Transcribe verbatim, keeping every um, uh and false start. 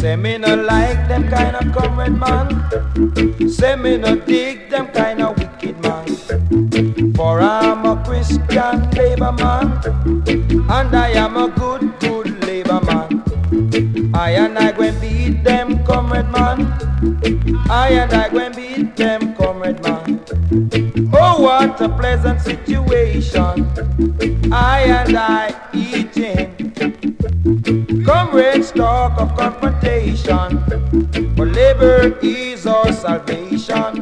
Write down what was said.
Say me no like them kind of comrade man. Say me no dig them kind of wicked man. For I'm a Christian labor man, and I am a good, good labor man. I and I go and beat them comrade man. I and I go and beat them comrade man. Oh, what a pleasant situation. I and I eating. Comrades talk of confrontation, but labor is our salvation.